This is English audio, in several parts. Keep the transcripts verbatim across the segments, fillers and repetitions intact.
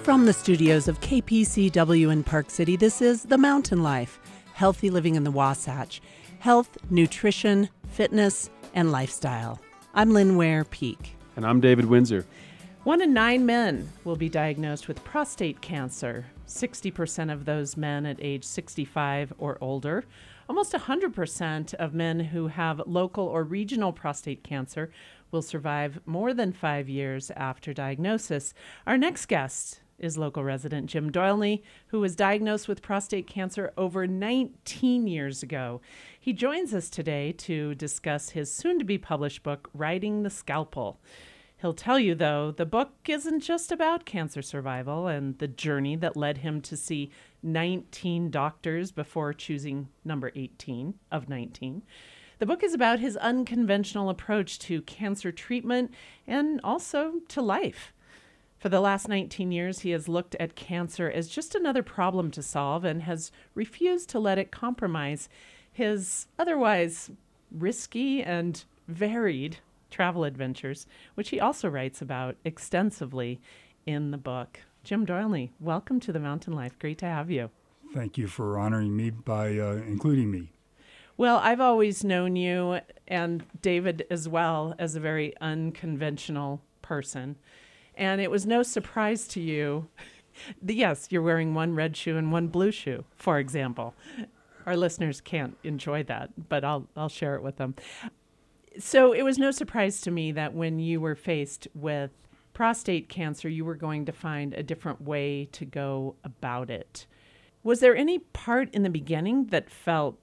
From the studios of K P C W in Park City, this is The Mountain Life, healthy living in the Wasatch, health, nutrition, fitness, and lifestyle. I'm Lynn Ware Peak. And I'm David Windsor. One in nine men will be diagnosed with prostate cancer. sixty percent of those men at age sixty-five or older. Almost one hundred percent of men who have local or regional prostate cancer will survive more than five years after diagnosis. Our next guest is local resident Jim Doylney, who was diagnosed with prostate cancer over nineteen years ago. He joins us today to discuss his soon-to-be published book, Riding the Scalpel. He'll tell you, though, the book isn't just about cancer survival and the journey that led him to see nineteen doctors before choosing number eighteen of nineteen. The book is about his unconventional approach to cancer treatment and also to life. For the last nineteen years, he has looked at cancer as just another problem to solve and has refused to let it compromise his otherwise risky and varied travel adventures, which he also writes about extensively in the book. Jim Doylney, welcome to The Mountain Life. Great to have you. Thank you for honoring me by uh, including me. Well, I've always known you, and David as well, as a very unconventional person. And it was no surprise to you. Yes, you're wearing one red shoe and one blue shoe, for example. Our listeners can't enjoy that, but I'll I'll share it with them. So it was no surprise to me that when you were faced with prostate cancer, you were going to find a different way to go about it. Was there any part in the beginning that felt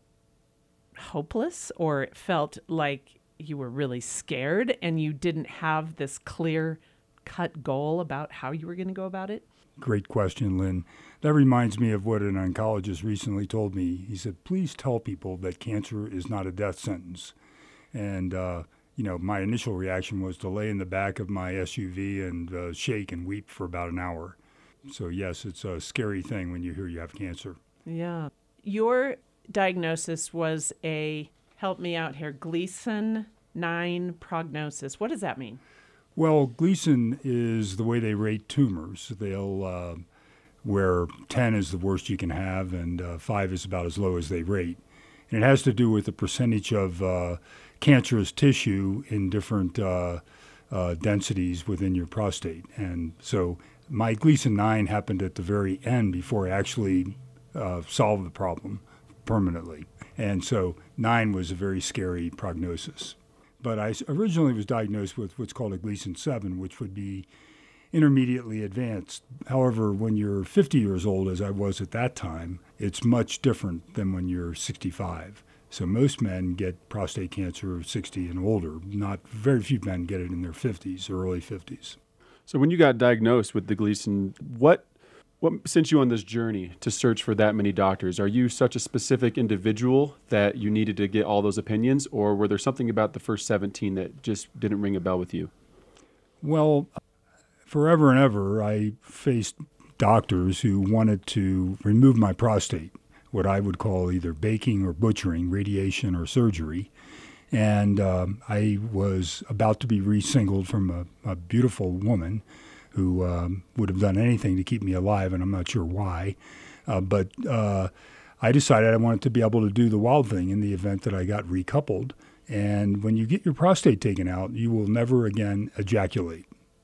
hopeless or felt like you were really scared and you didn't have this clear-cut goal about how you were going to go about it? Great question, Lynn. That reminds me of what an oncologist recently told me. He said, please tell people that cancer is not a death sentence. And, uh, you know, my initial reaction was to lay in the back of my S U V and uh, shake and weep for about an hour. So, yes, it's a scary thing when you hear you have cancer. Yeah. Your diagnosis was a, help me out here, Gleason nine prognosis. What does that mean? Well, Gleason is the way they rate tumors. They'll, uh, where ten is the worst you can have and uh, five is about as low as they rate. And it has to do with the percentage of uh, cancerous tissue in different uh, uh, densities within your prostate. And so my Gleason nine happened at the very end before I actually uh, solved the problem permanently. And so nine was a very scary prognosis. But I originally was diagnosed with what's called a Gleason seven, which would be intermediately advanced. However, when you're fifty years old, as I was at that time, it's much different than when you're sixty-five. So most men get prostate cancer sixty and older. Not very few men get it in their fifties or early fifties. So when you got diagnosed with the Gleason, what what sent you on this journey to search for that many doctors? Are you such a specific individual that you needed to get all those opinions, or were there something about the first seventeen that just didn't ring a bell with you? Well, forever and ever, I faced doctors who wanted to remove my prostate, what I would call either baking or butchering, radiation or surgery. And um, I was about to be re-singled from a, a beautiful woman who um, would have done anything to keep me alive, and I'm not sure why. Uh, but uh, I decided I wanted to be able to do the wild thing in the event that I got recoupled. And when you get your prostate taken out, you will never again ejaculate.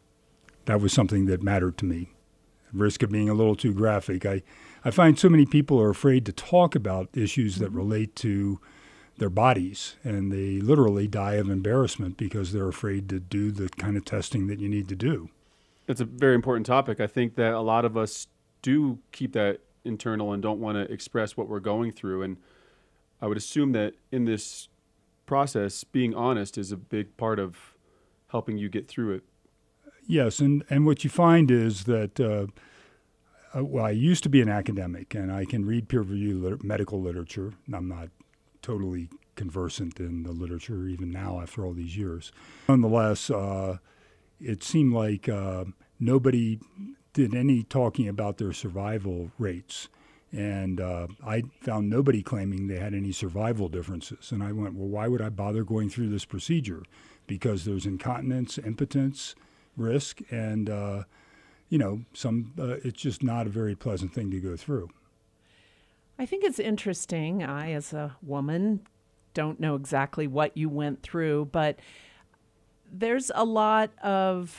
That was something that mattered to me. Risk of being a little too graphic. I, I find so many people are afraid to talk about issues that relate to their bodies, and they literally die of embarrassment because they're afraid to do the kind of testing that you need to do. It's a very important topic. I think that a lot of us do keep that internal and don't want to express what we're going through. And I would assume that in this process, being honest is a big part of helping you get through it. Yes, and, and what you find is that, uh, uh, well, I used to be an academic, and I can read peer-reviewed lit- medical literature. I'm not totally conversant in the literature even now after all these years. Nonetheless, uh, it seemed like uh, nobody did any talking about their survival rates. And uh, I found nobody claiming they had any survival differences. And I went, well, why would I bother going through this procedure? Because there's incontinence, impotence risk, and uh, you know, some uh, it's just not a very pleasant thing to go through. I think it's interesting. I, as a woman, don't know exactly what you went through, but there's a lot of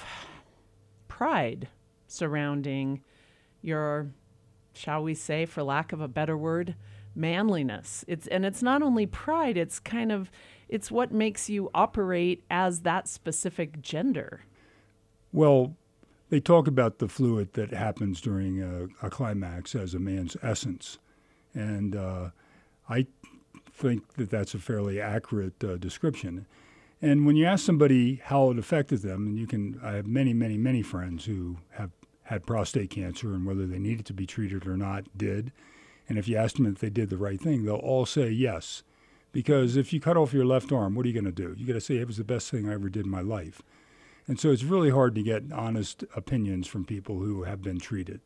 pride surrounding your, shall we say, for lack of a better word, manliness. It's and it's not only pride, it's kind of it's what makes you operate as that specific gender. Well, they talk about the fluid that happens during a, a climax as a man's essence. And uh, I think that that's a fairly accurate uh, description. And when you ask somebody how it affected them, and you can, I have many, many, many friends who have had prostate cancer, and whether they needed to be treated or not, did. And if you ask them if they did the right thing, they'll all say yes. Because if you cut off your left arm, what are you going to do? You're going to say it was the best thing I ever did in my life. And so it's really hard to get honest opinions from people who have been treated.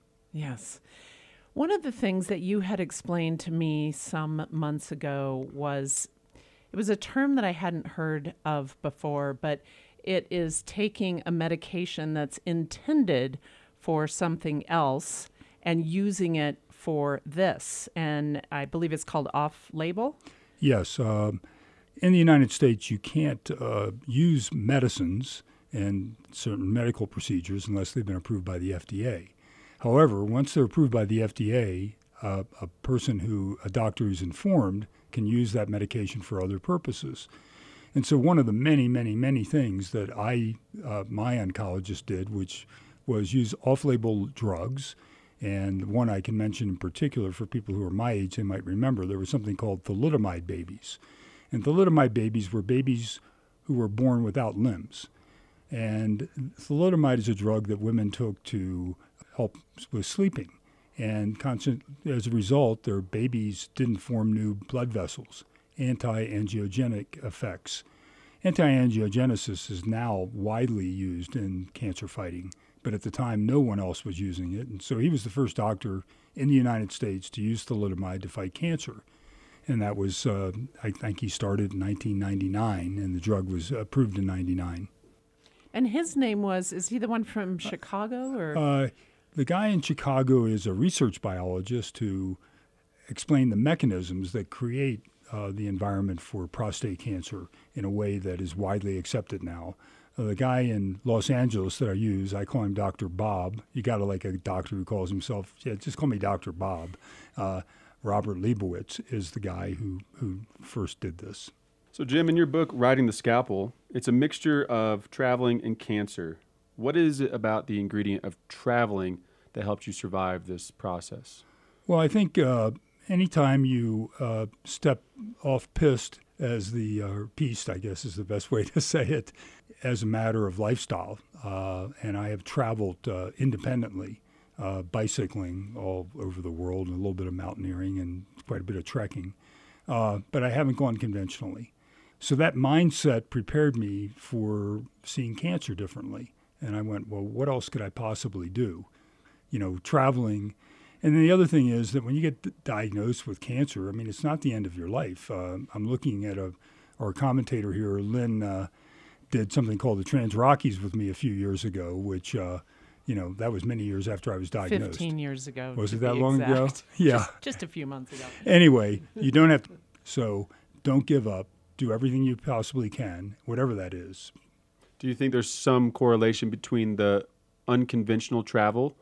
Yes. One of the things that you had explained to me some months ago was, it was a term that I hadn't heard of before, but it is taking a medication that's intended for something else and using it for this. And I believe it's called off-label? Yes. Uh, in the United States, you can't uh, use medicines and certain medical procedures unless they've been approved by the F D A. However, once they're approved by the F D A, uh, a person who, a doctor who's informed, can use that medication for other purposes. And so one of the many, many, many things that I, uh, my oncologist did, which was use off-label drugs, and one I can mention in particular for people who are my age, they might remember, there was something called thalidomide babies. And thalidomide babies were babies who were born without limbs. And thalidomide is a drug that women took to help with sleeping. And constant, as a result, their babies didn't form new blood vessels, anti-angiogenic effects. Anti-angiogenesis is now widely used in cancer fighting, but at the time no one else was using it. And so he was the first doctor in the United States to use thalidomide to fight cancer. And that was, uh, I think he started in nineteen ninety-nine, and the drug was approved in ninety-nine. And his name was, is he the one from Chicago? Or Uh, the guy in Chicago is a research biologist who explained the mechanisms that create uh, the environment for prostate cancer in a way that is widely accepted now. Uh, the guy in Los Angeles that I use, I call him Doctor Bob. You got to like a doctor who calls himself, yeah, just call me Doctor Bob. Uh, Robert Leibowitz is the guy who, who first did this. So, Jim, in your book, Riding the Scalpel, it's a mixture of traveling and cancer. What is it about the ingredient of traveling that helped you survive this process? Well, I think uh, anytime you uh, step off piste, as the uh, piste, I guess is the best way to say it, as a matter of lifestyle, uh, and I have traveled uh, independently, uh, bicycling all over the world, and a little bit of mountaineering and quite a bit of trekking, uh, but I haven't gone conventionally. So that mindset prepared me for seeing cancer differently. And I went, well, what else could I possibly do? You know, traveling. And then the other thing is that when you get d- diagnosed with cancer, I mean, it's not the end of your life. Uh, I'm looking at a, our commentator here, Lynn, uh, did something called the Trans Rockies with me a few years ago, which, uh, you know, that was many years after I was diagnosed. fifteen years ago. Was to it that be long exact. ago? Yeah. Just, just a few months ago. Anyway, you don't have to. So don't give up. Do everything you possibly can, whatever that is. Do you think there's some correlation between the unconventional travel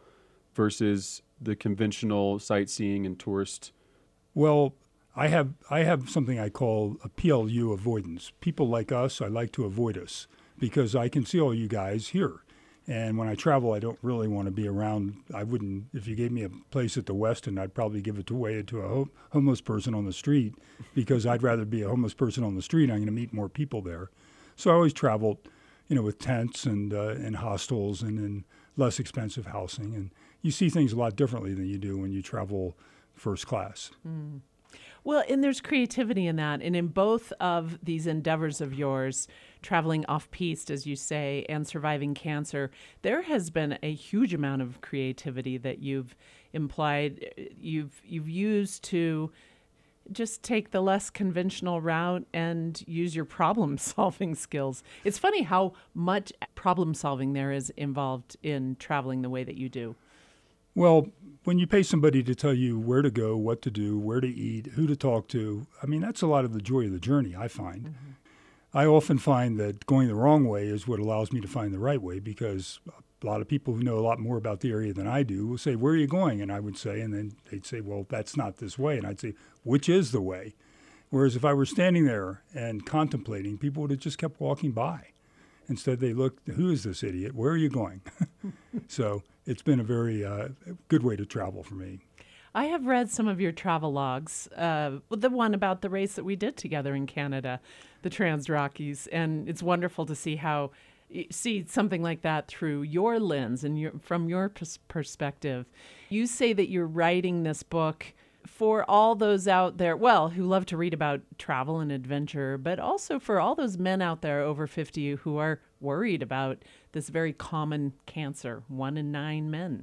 versus the conventional sightseeing and tourist? Well, I have I have something I call a P L U avoidance. People like us, I like to avoid us because I can see all you guys here. And when I travel, I don't really want to be around. I wouldn't, if you gave me a place at the Westin, I'd probably give it away to a ho- homeless person on the street because I'd rather be a homeless person on the street. I'm going to meet more people there. So I always traveled, you know, with tents and uh, and hostels and in less expensive housing. And you see things a lot differently than you do when you travel first class. Mm. Well, and there's creativity in that. And in both of these endeavors of yours, traveling off-piste, as you say, and surviving cancer, there has been a huge amount of creativity that you've implied, you've you've used to just take the less conventional route and use your problem solving skills. It's funny how much problem solving there is involved in traveling the way that you do. Well, when you pay somebody to tell you where to go, what to do, where to eat, who to talk to, I mean, that's a lot of the joy of the journey, I find. Mm-hmm. I often find that going the wrong way is what allows me to find the right way, because a lot of people who know a lot more about the area than I do will say, where are you going? And I would say, and then they'd say, well, that's not this way. And I'd say, which is the way? Whereas if I were standing there and contemplating, people would have just kept walking by. Instead, they looked, who is this idiot? Where are you going? So it's been a very uh, good way to travel for me. I have read some of your travel logs, uh, the one about the race that we did together in Canada, the Trans Rockies, and it's wonderful to see how see something like that through your lens and your, from your pers- perspective. You say that you're writing this book for all those out there, well, who love to read about travel and adventure, but also for all those men out there over fifty who are worried about this very common cancer, one in nine men.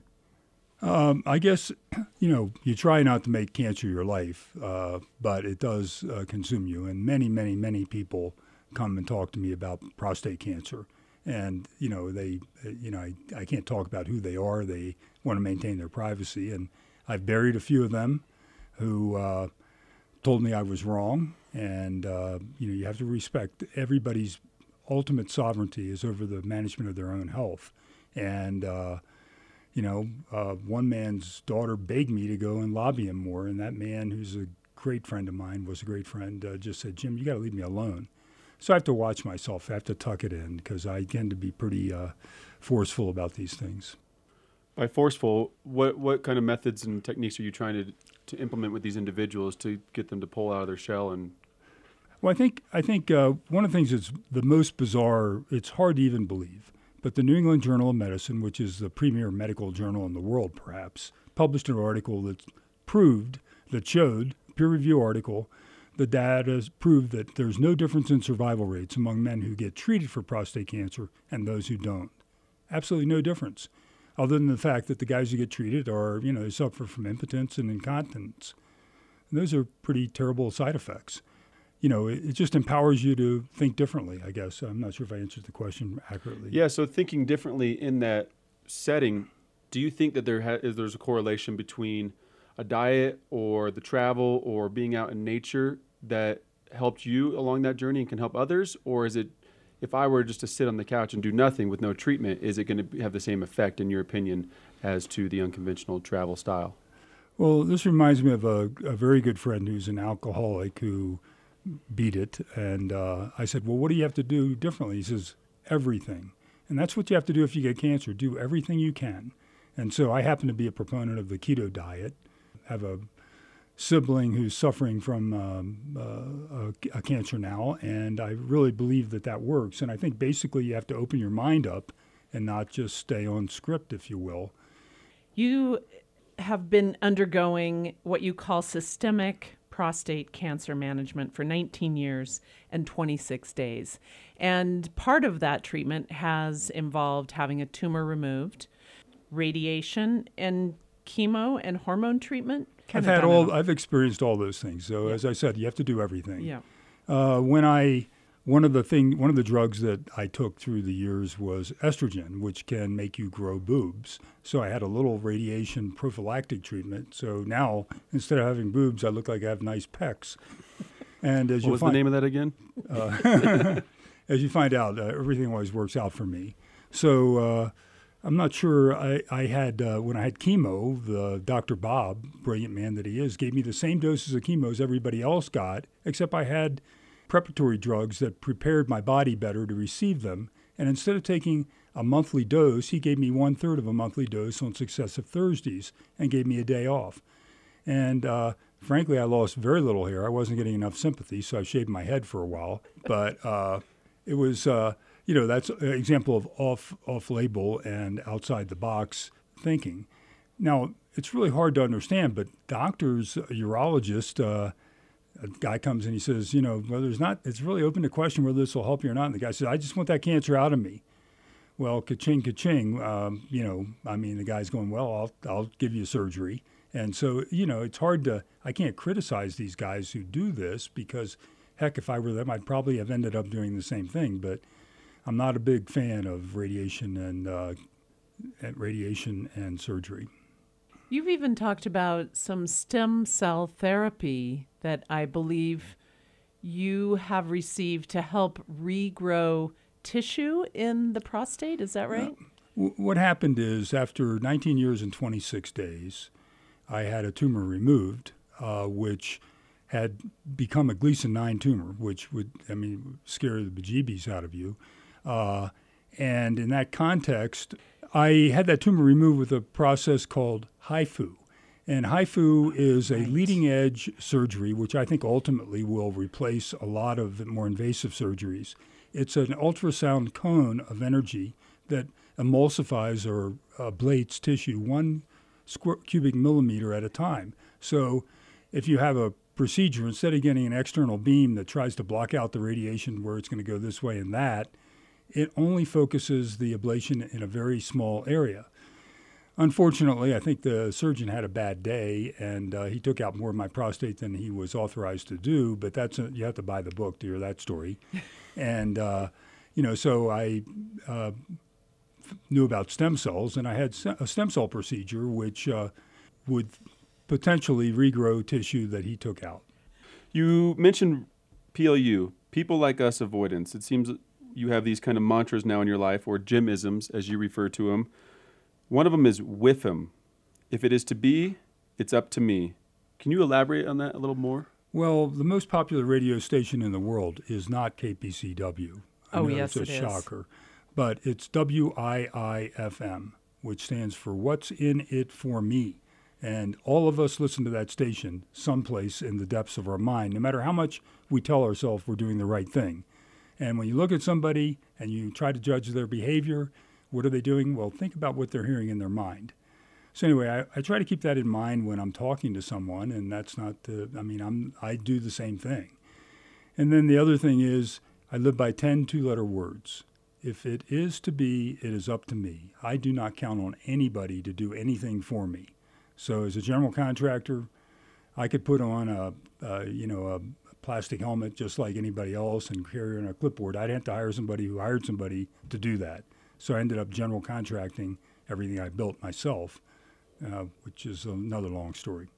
Um, I guess, you know, you try not to make cancer your life, uh, but it does uh, consume you. And many, many, many people come and talk to me about prostate cancer. And, you know, they, you know, I, I can't talk about who they are. They want to maintain their privacy. And I've buried a few of them who uh, told me I was wrong. And, uh, you know, you have to respect everybody's ultimate sovereignty is over the management of their own health. And, uh, you know, uh, one man's daughter begged me to go and lobby him more. And that man, who's a great friend of mine, was a great friend, uh, just said, Jim, you got to leave me alone. So I have to watch myself. I have to tuck it in because I tend to be pretty uh, forceful about these things. By forceful, what what kind of methods and techniques are you trying to to implement with these individuals to get them to pull out of their shell? And well, I think I think uh, one of the things that's the most bizarre, it's hard to even believe, but the New England Journal of Medicine, which is the premier medical journal in the world perhaps, published an article that proved, that showed, peer-reviewed article, the data proved that there's no difference in survival rates among men who get treated for prostate cancer and those who don't. Absolutely no difference, other than the fact that the guys who get treated are, you know, they suffer from impotence and incontinence. And those are pretty terrible side effects. You know, it, it just empowers you to think differently, I guess. I'm not sure if I answered the question accurately. Yeah, so thinking differently in that setting, do you think that there ha- is there's a correlation between a diet or the travel or being out in nature that helped you along that journey and can help others? Or is it, if I were just to sit on the couch and do nothing with no treatment, is it going to have the same effect, in your opinion, as to the unconventional travel style? Well, this reminds me of a, a very good friend who's an alcoholic who beat it. And uh, I said, well, what do you have to do differently? He says, everything. And that's what you have to do if you get cancer. Do everything you can. And so I happen to be a proponent of the keto diet. I have a sibling who's suffering from um, uh, a, a cancer now, and I really believe that that works. And I think basically you have to open your mind up and not just stay on script, if you will. You have been undergoing what you call systemic prostate cancer management for nineteen years and twenty-six days. And part of that treatment has involved having a tumor removed, radiation, and chemo and hormone treatment. I've had all. I've experienced all those things. So yeah. As I said, you have to do everything. Yeah. Uh, when I one of the thing one of the drugs that I took through the years was estrogen, which can make you grow boobs. So I had a little radiation prophylactic treatment. So now instead of having boobs, I look like I have nice pecs. And as what you was find, the name of that again? Uh, as you find out, uh, everything always works out for me. So. Uh, I'm not sure. I, I had, uh, when I had chemo, the Doctor Bob, brilliant man that he is, gave me the same doses of chemo as everybody else got, except I had preparatory drugs that prepared my body better to receive them. And instead of taking a monthly dose, he gave me one third of a monthly dose on successive Thursdays and gave me a day off. And uh, frankly, I lost very little hair. I wasn't getting enough sympathy, so I shaved my head for a while. But uh, it was... Uh, You know, that's an example of off, off-label and outside-the-box thinking. Now, it's really hard to understand, but doctors, a urologist, uh, a guy comes in, he says, you know, well, there's not, it's really open to question whether this will help you or not. And the guy says, I just want that cancer out of me. Well, ka-ching, ka-ching, um, you know, I mean, the guy's going, well, I'll, I'll give you surgery. And so, you know, it's hard to, I can't criticize these guys who do this because, heck, if I were them, I'd probably have ended up doing the same thing. But I'm not a big fan of radiation and uh, radiation and surgery. You've even talked about some stem cell therapy that I believe you have received to help regrow tissue in the prostate. Is that right? Uh, w- what happened is after nineteen years and twenty-six days, I had a tumor removed, uh, which had become a Gleason nine tumor, which would, I mean, scare the bejeebies out of you. Uh, and in that context, I had that tumor removed with a process called HIFU. And HIFU is a right. leading-edge surgery, which I think ultimately will replace a lot of the more invasive surgeries. It's an ultrasound cone of energy that emulsifies or ablates tissue one square cubic millimeter at a time. So if you have a procedure, instead of getting an external beam that tries to block out the radiation where it's going to go this way and that, it only focuses the ablation in a very small area. Unfortunately, I think the surgeon had a bad day, and uh, he took out more of my prostate than he was authorized to do, but that's a, you have to buy the book to hear that story. and, uh, you know, so I uh, knew about stem cells, and I had a stem cell procedure which uh, would potentially regrow tissue that he took out. You mentioned P L U, people like us avoidance. It seems you have these kind of mantras now in your life, or Jim-isms, as you refer to them. One of them is with him. If it is to be, it's up to me. Can you elaborate on that a little more? Well, the most popular radio station in the world is not K P C W. I oh, know yes, it's a it shocker. Is. But it's W I I F M, which stands for What's in It for Me. And all of us listen to that station someplace in the depths of our mind, no matter how much we tell ourselves we're doing the right thing. And when you look at somebody and you try to judge their behavior, what are they doing? Well, think about what they're hearing in their mind. So anyway, I, I try to keep that in mind when I'm talking to someone, and that's not the, I mean, I'm, I do the same thing. And then the other thing is I live by ten two-letter words. If it is to be, it is up to me. I do not count on anybody to do anything for me. So as a general contractor, I could put on a, uh, you know, a plastic helmet just like anybody else and carry on a clipboard. I'd have to hire somebody who hired somebody to do that. So I ended up general contracting everything I built myself, uh, which is another long story.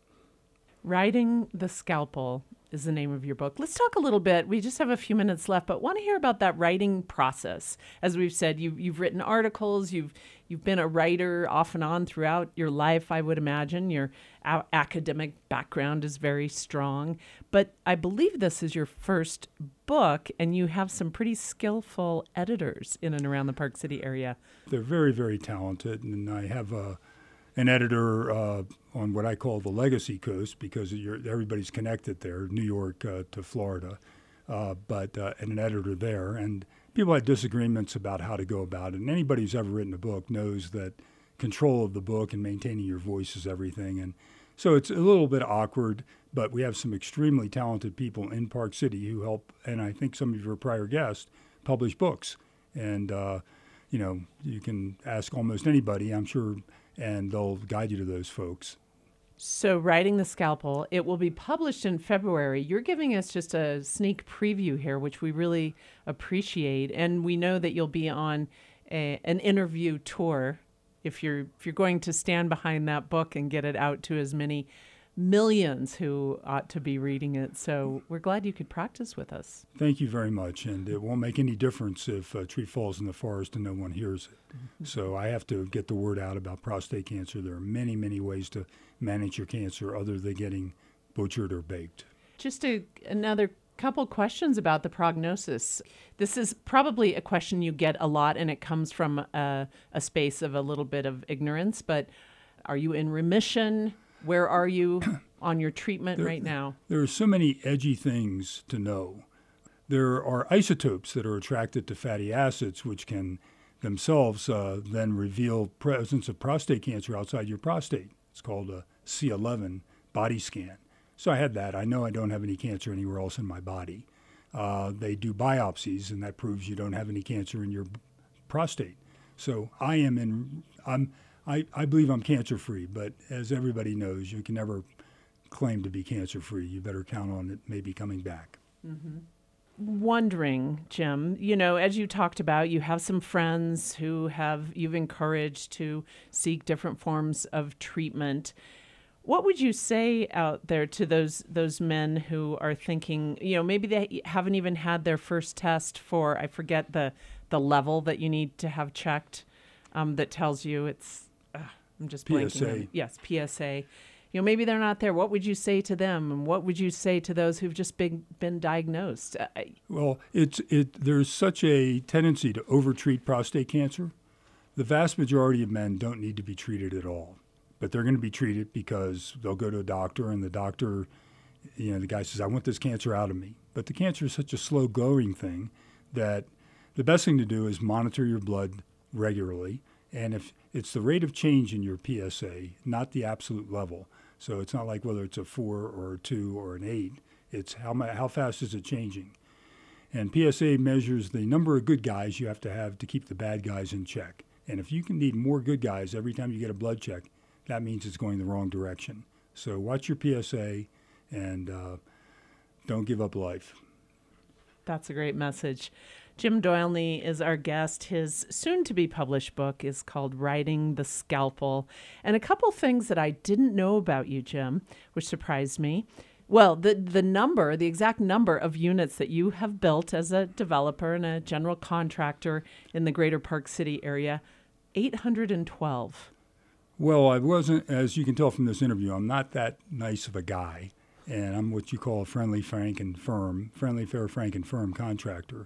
Riding the Scalpel is the name of your book. Let's talk a little bit. We just have a few minutes left, but want to hear about that writing process. As we've said, you've, you've written articles, you've you've been a writer off and on throughout your life, I would imagine. Your a- academic background is very strong. But I believe this is your first book, and you have some pretty skillful editors in and around the Park City area. They're very, very talented, and I have a an editor uh, on what I call the Legacy Coast because you're, everybody's connected there, New York uh, to Florida, uh, but uh, and an editor there. And people had disagreements about how to go about it. And anybody who's ever written a book knows that control of the book and maintaining your voice is everything. And so it's a little bit awkward, but we have some extremely talented people in Park City who help, and I think some of your prior guests, publish books. And, uh, you know, you can ask almost anybody, I'm sure, and they'll guide you to those folks. So Riding the Scalpel, it will be published in February. You're giving us just a sneak preview here, which we really appreciate. And we know that you'll be on a, an interview tour if you're if you're going to stand behind that book and get it out to as many millions who ought to be reading it. So we're glad you could practice with us. Thank you very much. And it won't make any difference if a tree falls in the forest and no one hears it. Mm-hmm. So I have to get the word out about prostate cancer. There are many, many ways to manage your cancer other than getting butchered or baked. Just a, another couple questions about the prognosis. This is probably a question you get a lot, and it comes from a, a space of a little bit of ignorance, but are you in remission? Where are you on your treatment there, right now? There are so many edgy things to know. There are isotopes that are attracted to fatty acids, which can themselves uh, then reveal presence of prostate cancer outside your prostate. It's called a C eleven body scan. So I had that. I know I don't have any cancer anywhere else in my body. Uh, they do biopsies, and that proves you don't have any cancer in your prostate. So I am in. I'm. I, I believe I'm cancer-free, but as everybody knows, you can never claim to be cancer-free. You better count on it maybe coming back. Mm-hmm. Wondering, Jim, you know, as you talked about, you have some friends who have you've encouraged to seek different forms of treatment. What would you say out there to those those men who are thinking, you know, maybe they haven't even had their first test for, I forget the the level that you need to have checked, um, that tells you it's, uh, I'm just blanking. P S A. on- Yes, P S A. You know, maybe they're not there. What would you say to them? And what would you say to those who've just been, been diagnosed? Uh, Well, it's it. There's such a tendency to overtreat prostate cancer. The vast majority of men don't need to be treated at all, but they're going to be treated because they'll go to a doctor, and the doctor, you know, the guy says, "I want this cancer out of me." But the cancer is such a slow-going thing that the best thing to do is monitor your blood regularly, and if it's the rate of change in your P S A, not the absolute level. So it's not like whether it's a four or a two or an eight. It's how ma- how fast is it changing? And P S A measures the number of good guys you have to have to keep the bad guys in check. And if you can need more good guys every time you get a blood check, that means it's going the wrong direction. So watch your P S A and uh, don't give up life. That's a great message. Jim Doyley is our guest. His soon-to-be published book is called Riding the Scalpel. And a couple things that I didn't know about you, Jim, which surprised me. Well, the, the number, the exact number of units that you have built as a developer and a general contractor in the greater Park City area, eight hundred twelve. Well, I wasn't, as you can tell from this interview, I'm not that nice of a guy. And I'm what you call a friendly, frank, and firm, friendly, fair, frank, and firm contractor.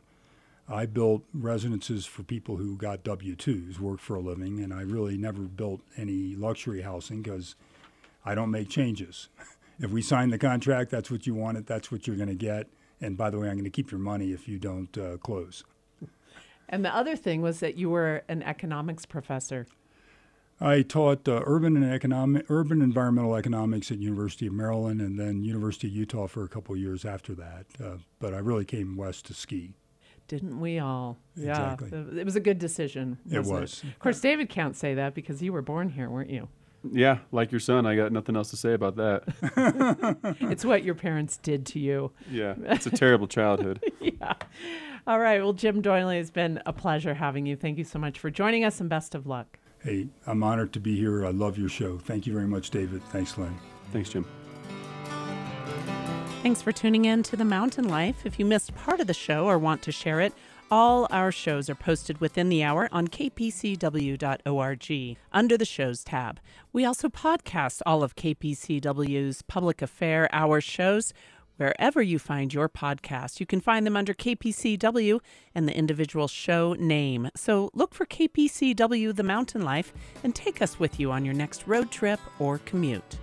I built residences for people who got W two's, worked for a living, and I really never built any luxury housing because I don't make changes. If we sign the contract, that's what you wanted, that's what you're going to get. And by the way, I'm going to keep your money if you don't uh, close. And the other thing was that you were an economics professor. I taught uh, urban and economic, urban environmental economics at University of Maryland and then University of Utah for a couple of years after that. Uh, but I really came west to ski. Didn't we all? Exactly. Yeah, it was a good decision. It wasn't was. Of course, David can't say that because you were born here, weren't you? Yeah, like your son, I got nothing else to say about that. It's what your parents did to you. Yeah, it's a terrible childhood. Yeah. All right. Well, Jim Doyley, it's been a pleasure having you. Thank you so much for joining us, and best of luck. Hey, I'm honored to be here. I love your show. Thank you very much, David. Thanks, Lynn. Thanks, Jim. Thanks for tuning in to The Mountain Life. If you missed part of the show or want to share it, all our shows are posted within the hour on k p c w dot org under the Shows tab. We also podcast all of K P C W's Public Affair Hour shows. Wherever you find your podcast, you can find them under K P C W and the individual show name. So look for K P C W The Mountain Life and take us with you on your next road trip or commute.